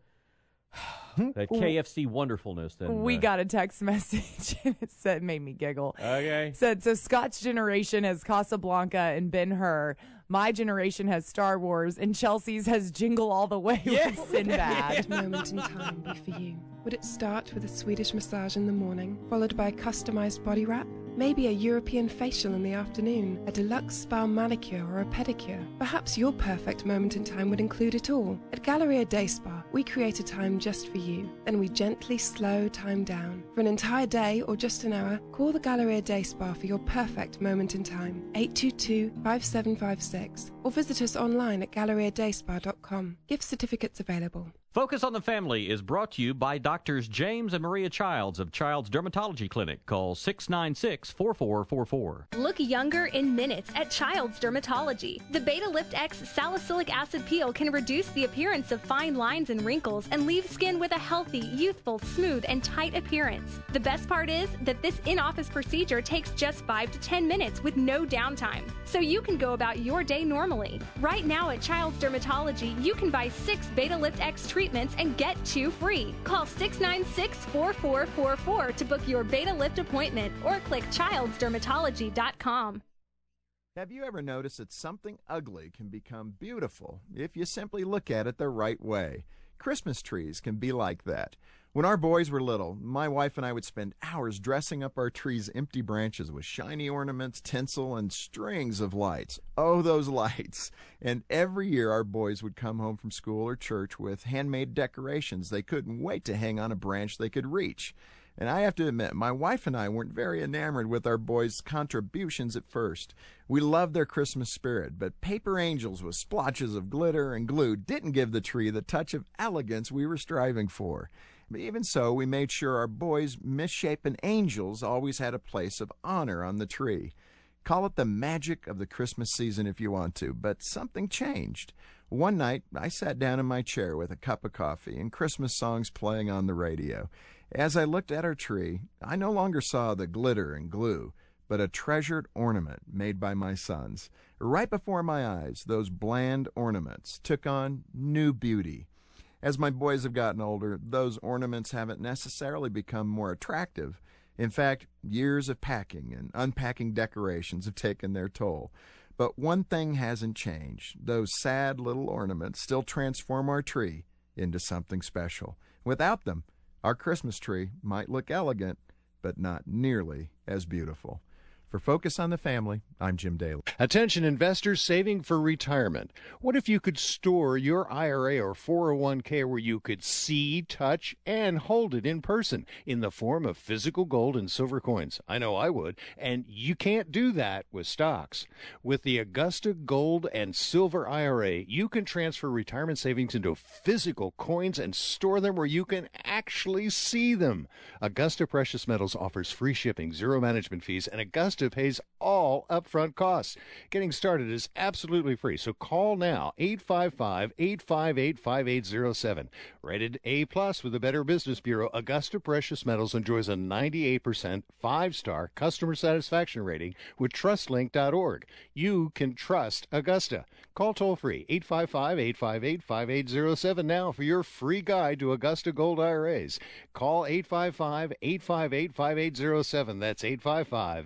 that K F C wonderfulness, then We uh, got a text message and it said, made me giggle. Okay. Said, so Scott's generation has Casablanca and Ben-Hur. My generation has Star Wars, and Chelsea's has Jingle All the Way with Sinbad. Moment in time be for you? Would it start with a Swedish massage in the morning, followed by a customized body wrap? Maybe a European facial in the afternoon, a deluxe spa manicure or a pedicure. Perhaps your perfect moment in time would include it all. At Galleria Day Spa, we create a time just for you. Then we gently slow time down. For an entire day or just an hour, call the Galleria Day Spa for your perfect moment in time. eight two two, five seven five six or visit us online at galleria day spa dot com. Gift certificates available. Focus on the Family is brought to you by Doctors James and Maria Childs of Child's Dermatology Clinic. Call six nine six, four four four four. Look younger in minutes at Child's Dermatology. The Beta Lift X salicylic acid peel can reduce the appearance of fine lines and wrinkles and leave skin with a healthy, youthful, smooth, and tight appearance. The best part is that this in-office procedure takes just five to ten minutes with no downtime, so you can go about your day normally. Right now at Child's Dermatology, you can buy six Beta Lift X treatments and get two free. Call six nine six, four four four four to book your Beta Lift appointment or click childs dermatology dot com. Have you ever noticed that something ugly can become beautiful if you simply look at it the right way? Christmas trees can be like that. When our boys were little, my wife and I would spend hours dressing up our trees' empty branches with shiny ornaments, tinsel, and strings of lights. Oh, those lights! And every year our boys would come home from school or church with handmade decorations they couldn't wait to hang on a branch they could reach. And I have to admit, my wife and I weren't very enamored with our boys' contributions at first. We loved their Christmas spirit, but paper angels with splotches of glitter and glue didn't give the tree the touch of elegance we were striving for. But even so, we made sure our boys' misshapen angels always had a place of honor on the tree. Call it the magic of the Christmas season if you want to, but something changed. One night, I sat down in my chair with a cup of coffee and Christmas songs playing on the radio. As I looked at our tree, I no longer saw the glitter and glue, but a treasured ornament made by my sons. Right before my eyes, those bland ornaments took on new beauty. As my boys have gotten older, those ornaments haven't necessarily become more attractive. In fact, years of packing and unpacking decorations have taken their toll. But one thing hasn't changed. Those sad little ornaments still transform our tree into something special. Without them, our Christmas tree might look elegant, but not nearly as beautiful. For Focus on the Family, I'm Jim Daly. Attention investors saving for retirement. What if you could store your I R A or four oh one k where you could see, touch, and hold it in person in the form of physical gold and silver coins? I know I would. And you can't do that with stocks. With the Augusta Gold and Silver I R A, you can transfer retirement savings into physical coins and store them where you can actually see them. Augusta Precious Metals offers free shipping, zero management fees, and Augusta pays all upfront costs. Getting started is absolutely free, so call now, eight five five, eight five eight, five eight zero seven. Rated A plus with the Better Business Bureau, Augusta Precious Metals enjoys a ninety-eight percent five-star customer satisfaction rating with trust link dot org. You can trust Augusta. Call toll-free, eight five five, eight five eight, five eight zero seven now for your free guide to Augusta Gold I R As. Call eight five five, eight five eight, five eight zero seven. That's eight five five, eight five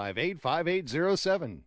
five eight, five eight zero seven.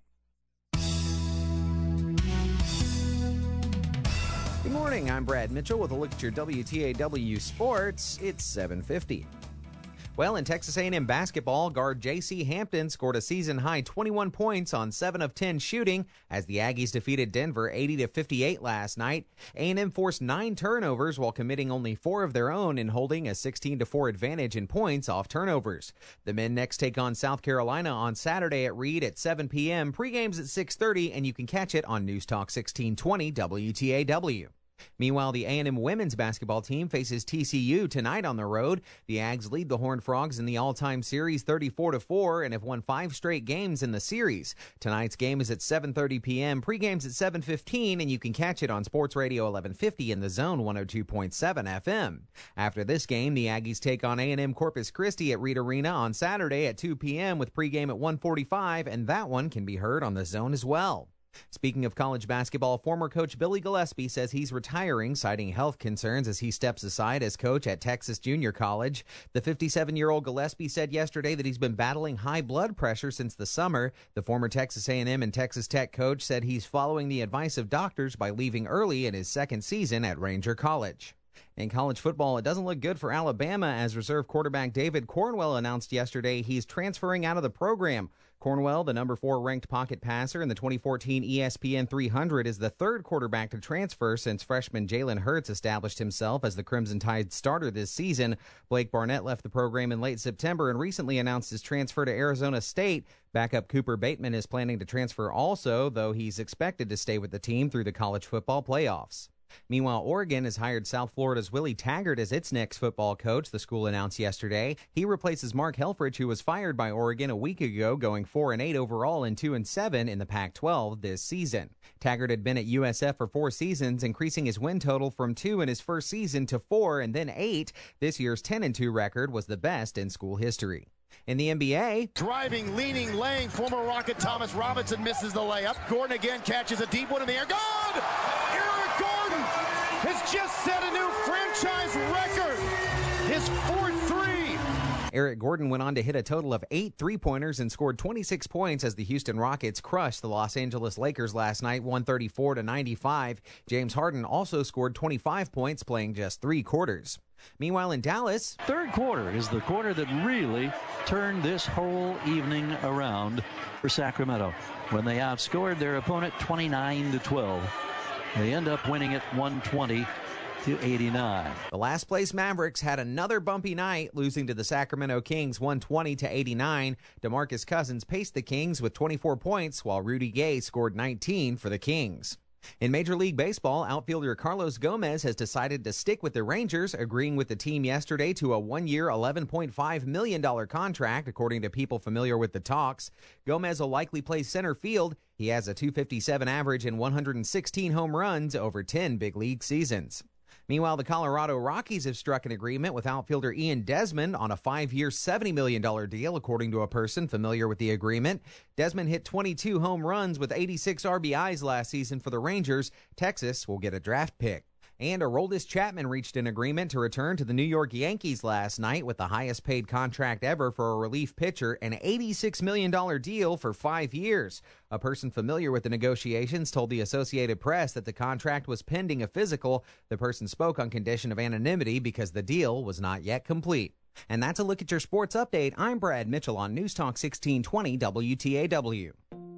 Good morning, I'm Brad Mitchell with a look at your W T A W Sports. It's seven fifty. Well, in Texas A and M basketball, guard J C Hampton scored a season-high twenty-one points on seven of ten shooting as the Aggies defeated Denver eighty to fifty-eight last night. A and M forced nine turnovers while committing only four of their own and holding a sixteen to four advantage in points off turnovers. The men next take on South Carolina on Saturday at Reed at seven p.m. Pre-game's at six thirty, and you can catch it on News Talk sixteen twenty W T A W. Meanwhile, the A and M women's basketball team faces T C U tonight on the road. The Ags lead the Horned Frogs in the all-time series thirty-four to four and have won five straight games in the series. Tonight's game is at seven thirty p.m. Pre-game's at seven fifteen, and you can catch it on Sports Radio eleven fifty in the Zone one oh two point seven F M. After this game, the Aggies take on A and M Corpus Christi at Reed Arena on Saturday at two p.m. with pre-game at one forty-five, and that one can be heard on the Zone as well. Speaking of college basketball, former coach Billy Gillispie says he's retiring, citing health concerns as he steps aside as coach at Texas Junior College. The fifty-seven-year-old Gillispie said yesterday that he's been battling high blood pressure since the summer. The former Texas A and M and Texas Tech coach said he's following the advice of doctors by leaving early in his second season at Ranger College. In college football, it doesn't look good for Alabama as reserve quarterback David Cornwell announced yesterday he's transferring out of the program. Cornwell, the number four ranked pocket passer in the twenty fourteen E S P N three hundred, is the third quarterback to transfer since freshman Jalen Hurts established himself as the Crimson Tide starter this season. Blake Barnett left the program in late September and recently announced his transfer to Arizona State. Backup Cooper Bateman is planning to transfer also, though he's expected to stay with the team through the college football playoffs. Meanwhile, Oregon has hired South Florida's Willie Taggart as its next football coach, the school announced yesterday. He replaces Mark Helfrich, who was fired by Oregon a week ago, going four and eight overall and two and seven in the Pac twelve this season. Taggart had been at U S F for four seasons, increasing his win total from two in his first season to four and then eight. This year's ten and two record was the best in school history. In the N B A, driving, leaning, laying, former Rocket Thomas Robinson misses the layup. Gordon again catches a deep one in the air. Good! Eric Gordon has just set a new franchise record. His fourth three. Eric Gordon went on to hit a total of eight three-pointers and scored twenty-six points as the Houston Rockets crushed the Los Angeles Lakers last night, one thirty-four to ninety-five. James Harden also scored twenty-five points, playing just three quarters. Meanwhile, in Dallas, third quarter is the quarter that really turned this whole evening around for Sacramento when they outscored their opponent twenty-nine to twelve. They end up winning it one twenty to eighty-nine. The last place Mavericks had another bumpy night, losing to the Sacramento Kings one twenty to eighty-nine. DeMarcus Cousins paced the Kings with twenty-four points, while Rudy Gay scored nineteen for the Kings. In Major League Baseball, outfielder Carlos Gomez has decided to stick with the Rangers, agreeing with the team yesterday to a one-year, eleven point five million dollars contract, according to people familiar with the talks. Gomez will likely play center field. He has a two fifty-seven average and one hundred sixteen home runs over ten big league seasons. Meanwhile, the Colorado Rockies have struck an agreement with outfielder Ian Desmond on a five-year, seventy million dollars deal, according to a person familiar with the agreement. Desmond hit twenty-two home runs with eighty-six R B Is last season for the Rangers. Texas will get a draft pick. And Aroldis Chapman reached an agreement to return to the New York Yankees last night with the highest paid contract ever for a relief pitcher, an eighty-six million dollars deal for five years. A person familiar with the negotiations told the Associated Press that the contract was pending a physical. The person spoke on condition of anonymity because the deal was not yet complete. And that's a look at your sports update. I'm Brad Mitchell on News Talk sixteen twenty W T A W.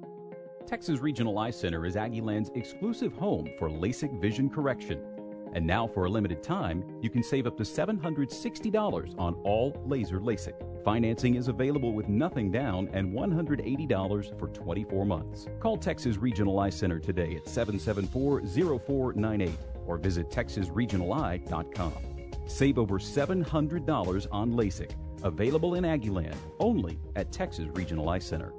Texas Regional Eye Center is Aggieland's exclusive home for LASIK vision correction. And now, for a limited time, you can save up to seven hundred sixty dollars on all laser LASIK. Financing is available with nothing down and one hundred eighty dollars for twenty-four months. Call Texas Regional Eye Center today at seven seven four, zero four nine eight or visit texas regional eye dot com. Save over seven hundred dollars on LASIK. Available in Aggieland, only at Texas Regional Eye Center.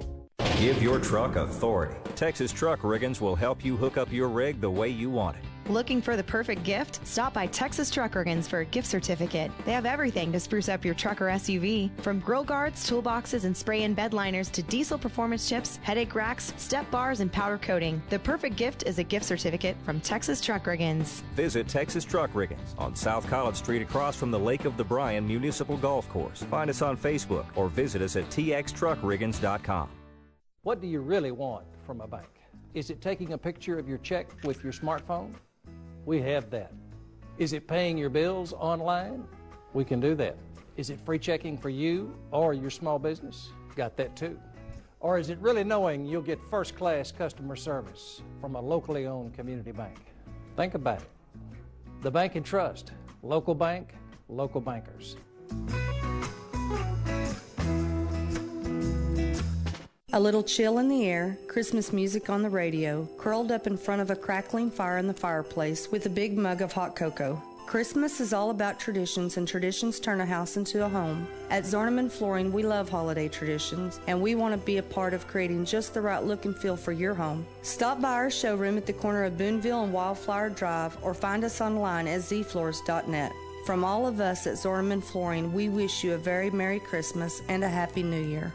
Give your truck authority. Texas Truck Riggins will help you hook up your rig the way you want it. Looking for the perfect gift? Stop by Texas Truck Riggins for a gift certificate. They have everything to spruce up your truck or S U V. From grill guards, toolboxes, and spray-in bed liners to diesel performance chips, headache racks, step bars, and powder coating. The perfect gift is a gift certificate from Texas Truck Riggins. Visit Texas Truck Riggins on South College Street across from the Lake of the Bryan Municipal Golf Course. Find us on Facebook or visit us at t x truck riggins dot com. What do you really want from a bank? Is it taking a picture of your check with your smartphone? We have that. Is it paying your bills online? We can do that. Is it free checking for you or your small business? Got that too. Or is it really knowing you'll get first-class customer service from a locally owned community bank? Think about it. The Bank and Trust. Local bank, local bankers. A little chill in the air, Christmas music on the radio, curled up in front of a crackling fire in the fireplace with a big mug of hot cocoa. Christmas is all about traditions, and traditions turn a house into a home. At Zorneman Flooring, we love holiday traditions, and we want to be a part of creating just the right look and feel for your home. Stop by our showroom at the corner of Boonville and Wildflower Drive, or find us online at z floors dot net. From all of us at Zorneman Flooring, we wish you a very Merry Christmas and a Happy New Year.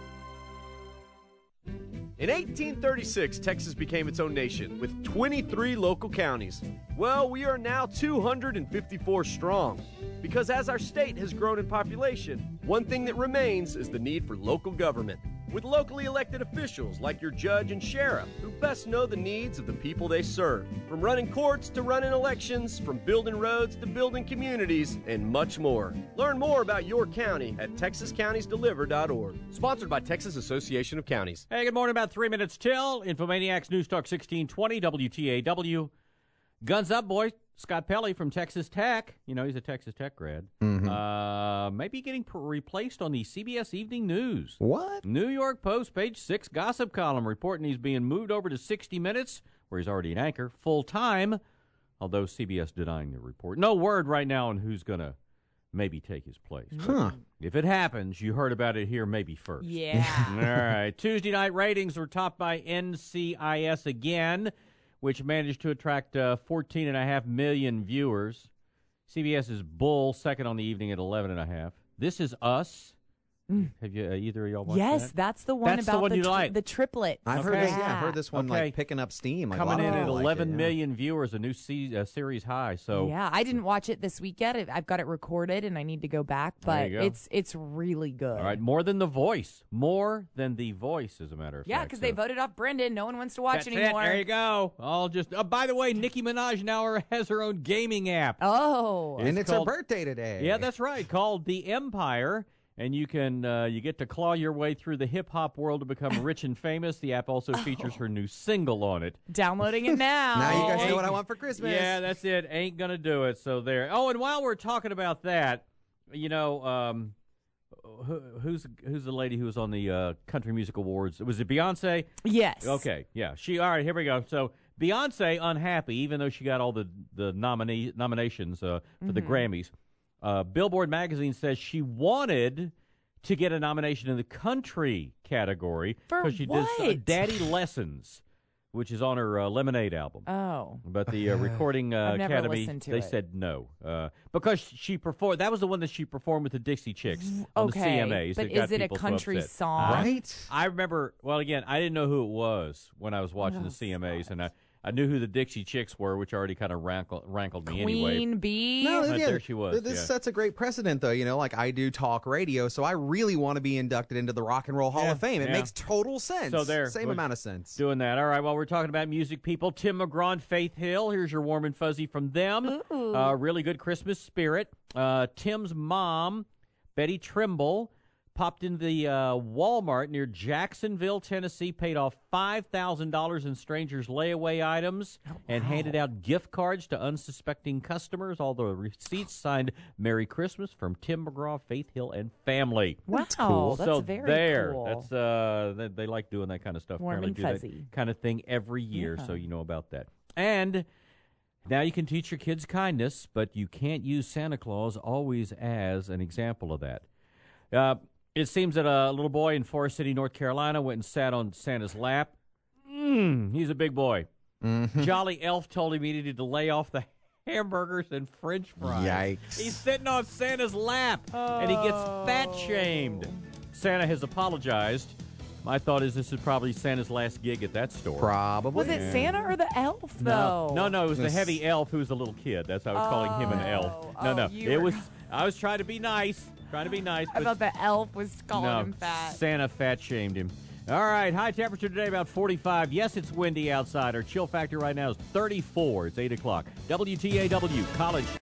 In eighteen thirty-six, Texas became its own nation with twenty-three local counties. Well, we are now two hundred fifty-four strong. Because as our state has grown in population, one thing that remains is the need for local government. With locally elected officials like your judge and sheriff who best know the needs of the people they serve. From running courts to running elections, from building roads to building communities, and much more. Learn more about your county at texas counties deliver dot org. Sponsored by Texas Association of Counties. Hey, good morning. About three minutes till. Infomaniacs News Talk sixteen twenty W T A W. Guns up, boy. Scott Pelley from Texas Tech. You know, he's a Texas Tech grad. Mm-hmm. Uh, maybe getting p- replaced on the C B S Evening News. What? New York Post, page six gossip column reporting he's being moved over to sixty minutes, where he's already an anchor, full-time, although C B S denying the report. No word right now on who's going to maybe take his place. Huh. If it happens, you heard about it here maybe first. Yeah. All right. Tuesday night ratings were topped by N C I S again, which managed to attract uh, fourteen and a half million viewers. CBS's Bull, second on the evening at eleven and a half. This Is Us. Mm. Have you uh, either of y'all watched yes, that? that's the one that's about the, one the, you tri- like. the triplet. I've Okay. heard this, Yeah. yeah, I've heard this one Okay. like picking up steam. Like, Coming a lot in of at people like eleven it, yeah. million viewers, a new se- uh, series high. So Yeah, I didn't watch it this week yet. I've got it recorded, and I need to go back, There but you go. it's it's really good. all right, more than The Voice. More than The Voice, as a matter of Yeah, fact. because So they voted off Brendan. No one wants to watch that's it. anymore. There you go. I'll just. Oh, by the way, Nicki Minaj now has her own gaming app. Oh. And it's called- her birthday today. Yeah, that's right. Called The Empire. And you can uh, you get to claw your way through the hip hop world to become rich and famous. The app also features her new single on it. Downloading it now. Now you guys Ain't- know what I want for Christmas. Yeah, that's it. Ain't gonna do it. So there. Oh, and while we're talking about that, you know, um, who, who's who's the lady who was on the uh, Country Music Awards? Was it Beyonce? Yes. Okay. Yeah. She. All right. Here we go. So Beyonce unhappy, even though she got all the the nominee nominations uh, for the Mhm. Grammys. Uh, Billboard magazine says she wanted to get a nomination in the country category For because she did uh, what? Daddy Lessons, which is on her uh, Lemonade album. Oh. But the uh, Recording uh, I've never Academy, listened to they it. said no uh, because she performed. That was the one that she performed with the Dixie Chicks on Okay, the C M As. but that got is it a people so country upset. song? Right? I remember. Well, again, I didn't know who it was when I was watching Oh, the C M As, and I. I knew who the Dixie Chicks were, which already kind of rankled, rankled me anyway. Queen Bee. No, But yeah, there she was, th- This yeah. sets a great precedent, though. You know, like I do talk radio, so I really want to be inducted into the Rock and Roll Hall Yeah, of Fame. It yeah. makes total sense. So there, Same we're amount of sense. Doing that. All right, while we're talking about music people, Tim McGraw and Faith Hill. Here's your warm and fuzzy from them. Uh, really good Christmas spirit. Uh, Tim's mom, Betty Trimble, popped into the uh, Walmart near Jacksonville, Tennessee, paid off five thousand dollars in strangers' layaway items, Oh, and handed out gift cards to unsuspecting customers. All the receipts signed Merry Christmas from Tim McGraw, Faith Hill, and family. Wow, That's cool. that's so very there, cool. That's uh, they, they like doing that kind of stuff. Warm Apparently and do that fuzzy. kind of thing every year, Yeah. so you know about that. And now you can teach your kids kindness, but you can't use Santa Claus always as an example of that. Uh, It seems that a little boy in Forest City, North Carolina, went and sat on Santa's lap. Mm, he's a big boy. Mm-hmm. Jolly Elf told him he needed to lay off the hamburgers and French fries. Yikes. He's sitting on Santa's lap, and he gets fat-shamed. Santa has apologized. My thought is this is probably Santa's last gig at that store. Probably. Was it Santa or the elf, though? No, no, no it was This- the heavy elf who was a little kid. That's how I was calling him an elf. No, Oh, no, you it were- was. I was trying to be nice, trying to be nice. I but thought the elf was calling no, him fat. Santa fat shamed him. All right, high temperature today about forty-five. Yes, it's windy outside. Our chill factor right now is thirty-four. It's eight o'clock. W T A W College.